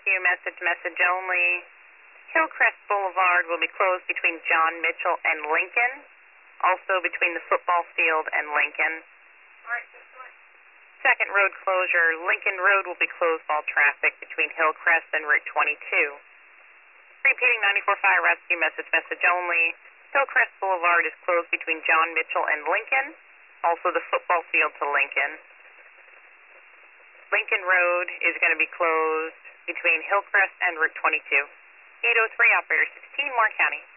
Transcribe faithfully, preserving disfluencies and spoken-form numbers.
rescue message, message only. Hillcrest Boulevard will be closed between John Mitchell and Lincoln, also between the football field and Lincoln. Second road closure, Lincoln Road will be closed all traffic between Hillcrest and Route twenty-two. Repeating ninety-four Fire Rescue message, message only. Hillcrest Boulevard is closed between John Mitchell and Lincoln, also the football field to Lincoln. Lincoln Road is going to be closed between Hillcrest and Route twenty-two. eight oh three, operator sixteen, Moore County.